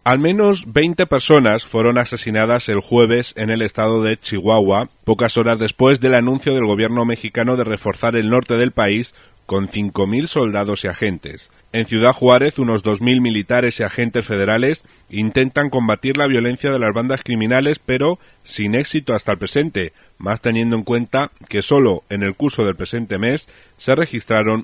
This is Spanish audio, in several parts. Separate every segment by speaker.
Speaker 1: Al menos 20 personas fueron asesinadas el jueves en el estado de Chihuahua, pocas horas después del anuncio del gobierno mexicano de reforzar el norte del país con 5.000 soldados y agentes. En Ciudad Juárez, unos 2.000 militares y agentes federales intentan combatir la violencia de las bandas criminales, pero sin éxito hasta el presente, más teniendo en cuenta que solo en el curso del presente mes se registraron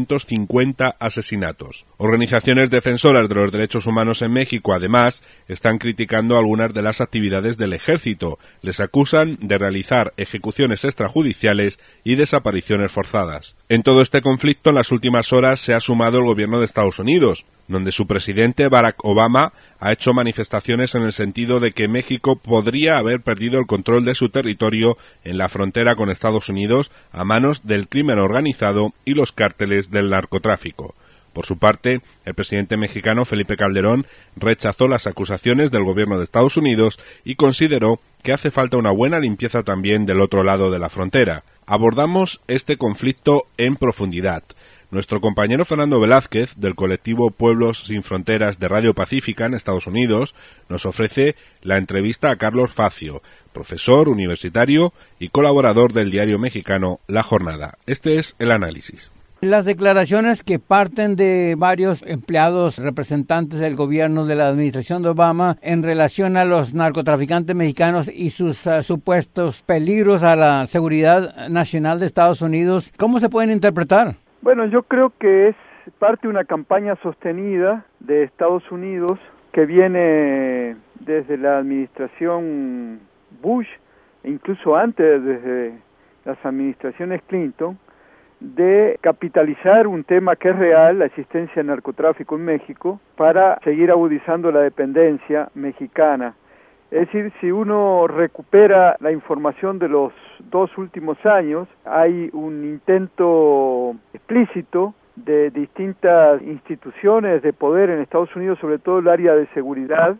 Speaker 1: 250 asesinatos. Organizaciones defensoras de los derechos humanos en México, además, están criticando algunas de las actividades del ejército. Les acusan de realizar ejecuciones extrajudiciales y desapariciones forzadas. En todo este conflicto, en las últimas horas se ha sumado el gobierno de Estados Unidos, donde su presidente Barack Obama ha hecho manifestaciones en el sentido de que México podría haber perdido el control de su territorio en la frontera con Estados Unidos a manos del crimen organizado y los cárteles del narcotráfico. Por su parte, el presidente mexicano Felipe Calderón rechazó las acusaciones del gobierno de Estados Unidos y consideró que hace falta una buena limpieza también del otro lado de la frontera. Abordamos este conflicto en profundidad. Nuestro compañero Fernando Velázquez, del colectivo Pueblos Sin Fronteras de Radio Pacífica en Estados Unidos, nos ofrece la entrevista a Carlos Facio, profesor universitario y colaborador del diario mexicano La Jornada. Este es el análisis.
Speaker 2: Las declaraciones que parten de varios empleados representantes del gobierno de la administración de Obama en relación a los narcotraficantes mexicanos y sus supuestos peligros a la seguridad nacional de Estados Unidos, ¿cómo se pueden interpretar?
Speaker 3: Bueno, yo creo que es parte de una campaña sostenida de Estados Unidos que viene desde la administración Bush, e incluso antes, desde las administraciones Clinton, de capitalizar un tema que es real, la existencia del narcotráfico en México, para seguir agudizando la dependencia mexicana. Es decir, si uno recupera la información de los 2 últimos años, hay un intento explícito de distintas instituciones de poder en Estados Unidos, sobre todo el área de seguridad,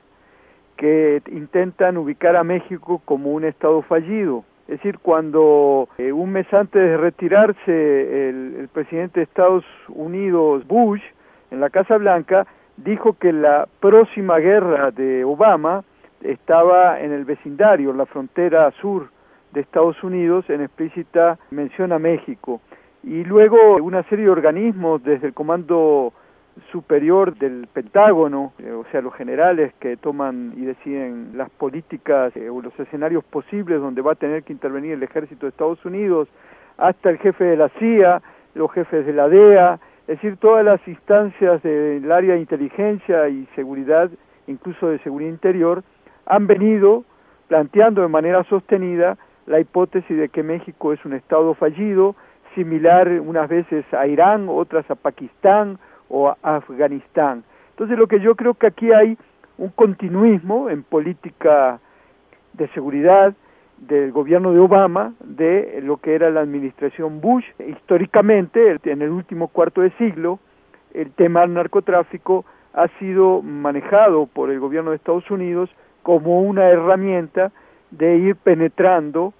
Speaker 3: que intentan ubicar a México como un estado fallido. Es decir, cuando un mes antes de retirarse el presidente de Estados Unidos, Bush, en la Casa Blanca, dijo que la próxima guerra de Obama estaba en el vecindario, la frontera sur de Estados Unidos, en explícita mención a México. Y luego una serie de organismos desde el Comando Superior del Pentágono, o sea, los generales que toman y deciden las políticas o los escenarios posibles donde va a tener que intervenir el ejército de Estados Unidos, hasta el jefe de la CIA, los jefes de la DEA, es decir, todas las instancias del área de inteligencia y seguridad, incluso de seguridad interior, han venido planteando de manera sostenida la hipótesis de que México es un estado fallido, similar unas veces a Irán, otras a Pakistán o a Afganistán. Entonces lo que yo creo que aquí hay un continuismo en política de seguridad del gobierno de Obama, de lo que era la administración Bush. Históricamente, en el último cuarto de siglo, el tema del narcotráfico ha sido manejado por el gobierno de Estados Unidos como una herramienta de ir penetrando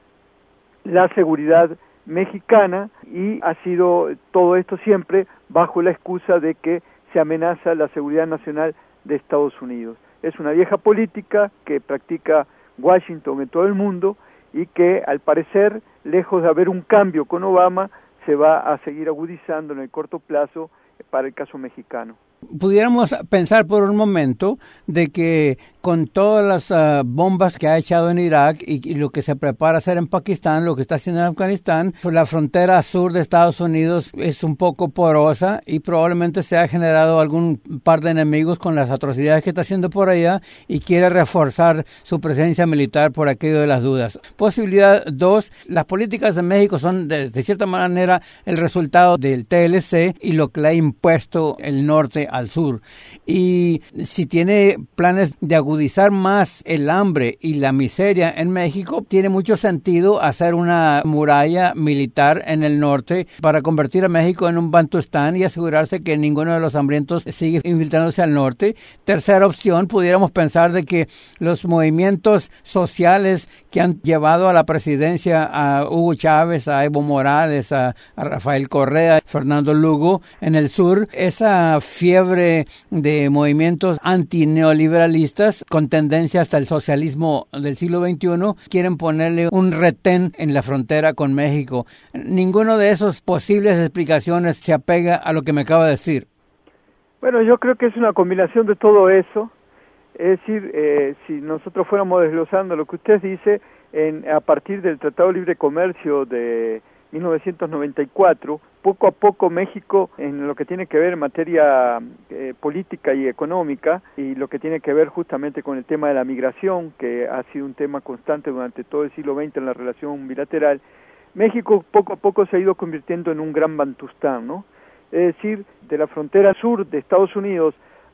Speaker 3: la seguridad mexicana, y ha sido todo esto siempre bajo la excusa de que se amenaza la seguridad nacional de Estados Unidos. Es una vieja política que practica Washington en todo el mundo y que, al parecer, lejos de haber un cambio con Obama, se va a seguir agudizando en el corto plazo para el caso mexicano.
Speaker 2: Pudiéramos pensar por un momento de que con todas las bombas que ha echado en Irak y lo que se prepara hacer en Pakistán, lo que está haciendo en Afganistán, la frontera sur de Estados Unidos es un poco porosa y probablemente se ha generado algún par de enemigos con las atrocidades que está haciendo por allá y quiere reforzar su presencia militar por aquello de las dudas. Posibilidad 2, las políticas de México son de cierta manera el resultado del TLC y lo que le ha impuesto el norte al sur. Y si tiene planes de agudizar más el hambre y la miseria en México, tiene mucho sentido hacer una muralla militar en el norte para convertir a México en un Bantustán y asegurarse que ninguno de los hambrientos sigue infiltrándose al norte. Tercera opción, pudiéramos pensar de que los movimientos sociales que han llevado a la presidencia a Hugo Chávez, a Evo Morales, a Rafael Correa, Fernando Lugo en el sur, esa fiebre de movimientos antineoliberalistas con tendencia hasta el socialismo del siglo XXI, quieren ponerle un retén en la frontera con México. Ninguno de esos posibles explicaciones se apega a lo que me acaba de decir.
Speaker 3: Bueno, yo creo que es una combinación de todo eso. Es decir, si nosotros fuéramos desglosando lo que usted dice, a partir del Tratado de Libre Comercio de 1994, poco a poco México, en lo que tiene que ver en materia política y económica, y lo que tiene que ver justamente con el tema de la migración, que ha sido un tema constante durante todo el siglo XX en la relación bilateral, México poco a poco se ha ido convirtiendo en un gran Bantustán, ¿no? Es decir, de la frontera sur de Estados Unidos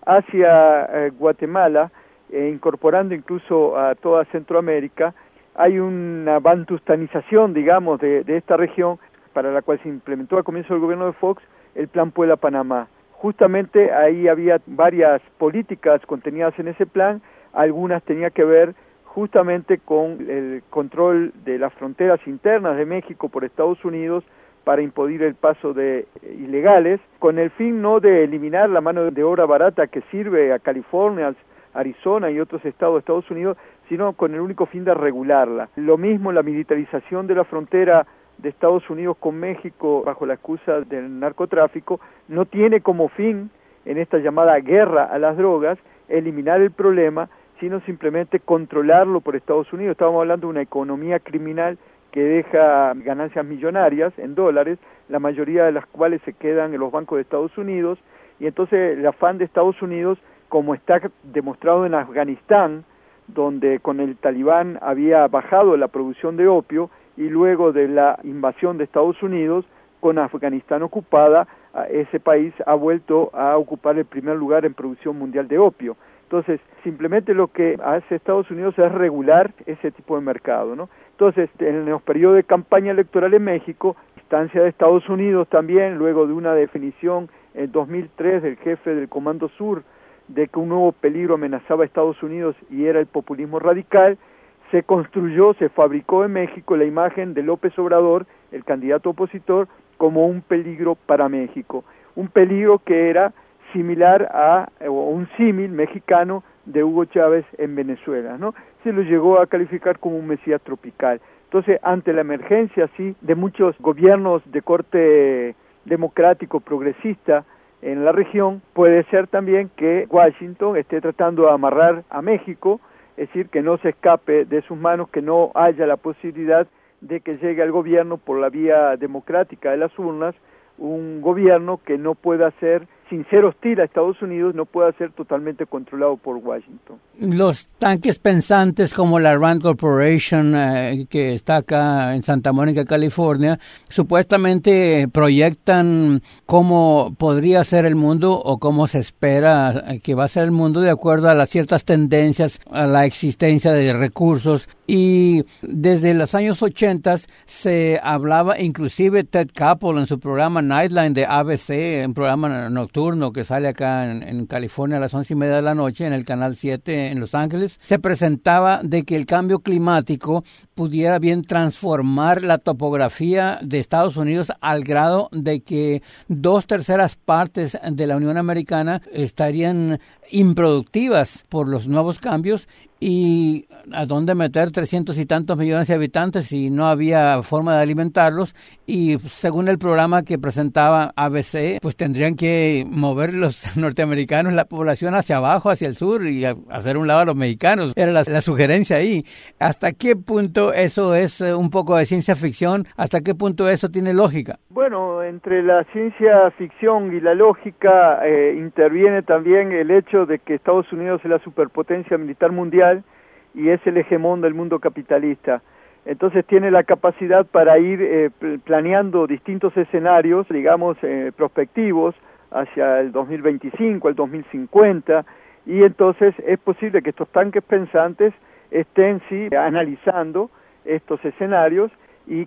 Speaker 3: hacia Guatemala, incorporando incluso a toda Centroamérica, hay una bantustanización, digamos, de esta región, para la cual se implementó al comienzo del gobierno de Fox el Plan Puebla-Panamá. Justamente ahí había varias políticas contenidas en ese plan, algunas tenían que ver justamente con el control de las fronteras internas de México por Estados Unidos para impedir el paso de ilegales, con el fin no de eliminar la mano de obra barata que sirve a California, Arizona y otros estados de Estados Unidos, sino con el único fin de regularla. Lo mismo la militarización de la frontera de Estados Unidos con México bajo la excusa del narcotráfico no tiene como fin, en esta llamada guerra a las drogas, eliminar el problema, sino simplemente controlarlo por Estados Unidos. Estamos hablando de una economía criminal que deja ganancias millonarias en dólares, la mayoría de las cuales se quedan en los bancos de Estados Unidos, y entonces el afán de Estados Unidos, como está demostrado en Afganistán, donde con el talibán había bajado la producción de opio, y luego de la invasión de Estados Unidos, con Afganistán ocupada, ese país ha vuelto a ocupar el primer lugar en producción mundial de opio. Entonces, simplemente lo que hace Estados Unidos es regular ese tipo de mercado, ¿no? Entonces, en los periodos de campaña electoral en México, instancia de Estados Unidos también, luego de una definición en 2003 del jefe del Comando Sur, de que un nuevo peligro amenazaba a Estados Unidos y era el populismo radical, se construyó, se fabricó en México la imagen de López Obrador, el candidato opositor, como un peligro para México, un peligro que era similar a, o un símil mexicano de Hugo Chávez en Venezuela, ¿no? Se lo llegó a calificar como un mesías tropical. Entonces, ante la emergencia, sí, de muchos gobiernos de corte democrático, progresista, en la región, puede ser también que Washington esté tratando de amarrar a México, es decir, que no se escape de sus manos, que no haya la posibilidad de que llegue al gobierno por la vía democrática de las urnas, un gobierno que no pueda ser, sin ser hostil a Estados Unidos, no pueda ser totalmente controlado por Washington.
Speaker 2: Los tanques pensantes como la Rand Corporation, que está acá en Santa Mónica, California, supuestamente proyectan cómo podría ser el mundo o cómo se espera que va a ser el mundo de acuerdo a las ciertas tendencias, a la existencia de recursos. Y desde los años 80 se hablaba, inclusive Ted Koppel en su programa Nightline de ABC, un programa nocturno que sale acá en California a las 11:30 de la noche en el Canal 7 en Los Ángeles, se presentaba de que el cambio climático pudiera bien transformar la topografía de Estados Unidos al grado de que 2/3 partes de la Unión Americana estarían improductivas por los nuevos cambios, y a dónde meter 300 y tantos millones de habitantes si no había forma de alimentarlos. Y según el programa que presentaba ABC, pues tendrían que mover los norteamericanos la población hacia abajo, hacia el sur, y hacer un lado a los mexicanos. Era la sugerencia ahí. ¿Hasta qué punto eso es un poco de ciencia ficción? ¿Hasta qué punto eso tiene lógica?
Speaker 3: Bueno, entre la ciencia ficción y la lógica interviene también el hecho de que Estados Unidos es la superpotencia militar mundial y es el hegemón del mundo capitalista. Entonces tiene la capacidad para ir planeando distintos escenarios, digamos, prospectivos, hacia el 2025, el 2050, y entonces es posible que estos tanques pensantes estén sí analizando estos escenarios y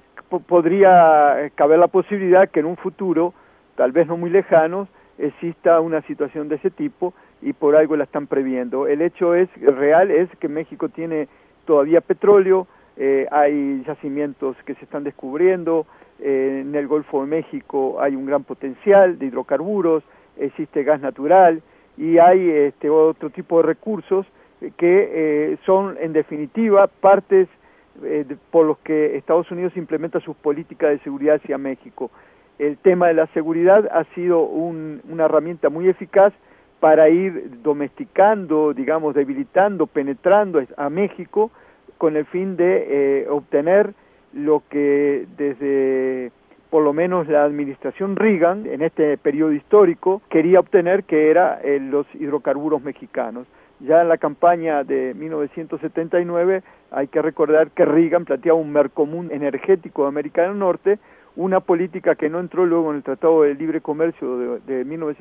Speaker 3: podría caber la posibilidad que en un futuro, tal vez no muy lejano, exista una situación de ese tipo y por algo la están previendo. El hecho real es que México tiene todavía petróleo, hay yacimientos que se están descubriendo, en el Golfo de México hay un gran potencial de hidrocarburos, existe gas natural y hay otro tipo de recursos que son en definitiva partes por los que Estados Unidos implementa sus políticas de seguridad hacia México. El tema de la seguridad ha sido una herramienta muy eficaz para ir domesticando, digamos, debilitando, penetrando a México con el fin de obtener lo que desde por lo menos la administración Reagan, en este periodo histórico, quería obtener, que era los hidrocarburos mexicanos. Ya en la campaña de 1979 hay que recordar que Reagan planteaba un mercomún energético de América del Norte, una política que no entró luego en el Tratado de Libre Comercio de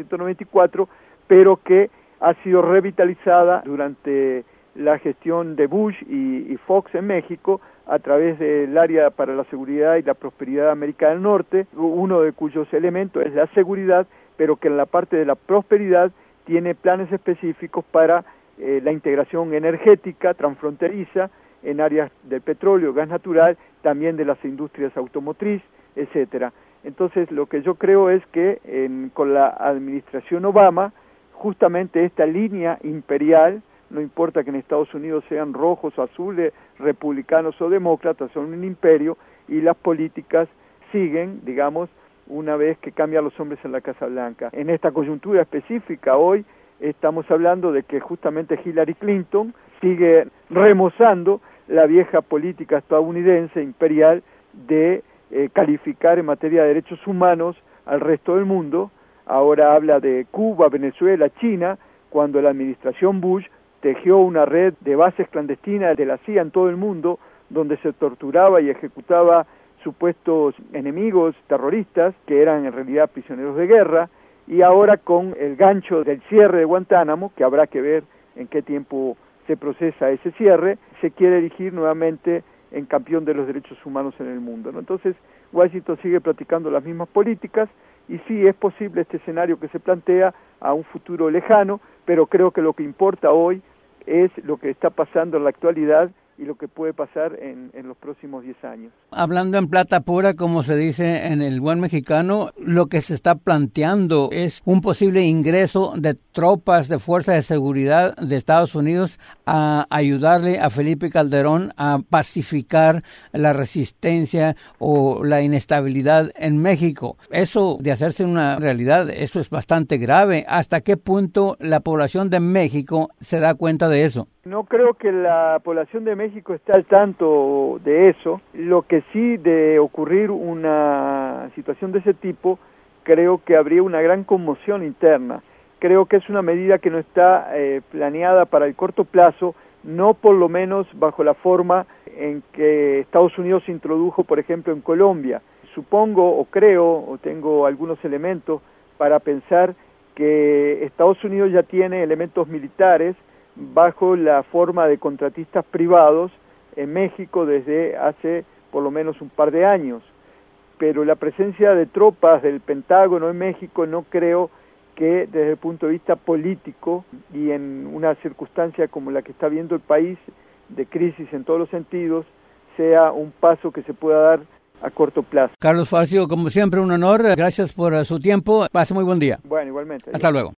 Speaker 3: 1994, pero que ha sido revitalizada durante la gestión de Bush y Fox en México a través del área para la seguridad y la prosperidad de América del Norte, uno de cuyos elementos es la seguridad, pero que en la parte de la prosperidad tiene planes específicos para la integración energética transfronteriza en áreas del petróleo, gas natural, también de las industrias automotriz, etcétera. Entonces, lo que yo creo es que con la administración Obama, justamente esta línea imperial, no importa que en Estados Unidos sean rojos o azules, republicanos o demócratas, son un imperio y las políticas siguen, digamos, una vez que cambian los hombres en la Casa Blanca. En esta coyuntura específica hoy estamos hablando de que justamente Hillary Clinton sigue remozando la vieja política estadounidense imperial de calificar en materia de derechos humanos al resto del mundo. Ahora habla de Cuba, Venezuela, China, cuando la administración Bush tejió una red de bases clandestinas de la CIA en todo el mundo, donde se torturaba y ejecutaba supuestos enemigos terroristas, que eran en realidad prisioneros de guerra, y ahora con el gancho del cierre de Guantánamo, que habrá que ver en qué tiempo se procesa ese cierre, se quiere erigir nuevamente en campeón de los derechos humanos en el mundo, ¿no? Entonces, Washington sigue practicando las mismas políticas, y sí es posible este escenario que se plantea a un futuro lejano, pero creo que lo que importa hoy es lo que está pasando en la actualidad y lo que puede pasar en los próximos 10 años.
Speaker 2: Hablando en plata pura, como se dice en el buen mexicano, lo que se está planteando es un posible ingreso de tropas de fuerzas de seguridad de Estados Unidos a ayudarle a Felipe Calderón a pacificar la resistencia o la inestabilidad en México. Eso, de hacerse una realidad, eso es bastante grave. ¿Hasta qué punto la población de México se da cuenta de eso?
Speaker 3: No creo que la población de México esté al tanto de eso. Lo que sí, de ocurrir una situación de ese tipo, creo que habría una gran conmoción interna. Creo que es una medida que no está planeada para el corto plazo, no por lo menos bajo la forma en que Estados Unidos introdujo, por ejemplo, en Colombia. Supongo o creo o tengo algunos elementos para pensar que Estados Unidos ya tiene elementos militares bajo la forma de contratistas privados en México desde hace por lo menos un par de años, pero la presencia de tropas del Pentágono en México no creo que desde el punto de vista político y en una circunstancia como la que está viendo el país, de crisis en todos los sentidos, sea un paso que se pueda dar a corto plazo.
Speaker 2: Carlos Facio, como siempre, un honor. Gracias por su tiempo. Pase muy buen día.
Speaker 3: Bueno, igualmente.
Speaker 2: Hasta luego.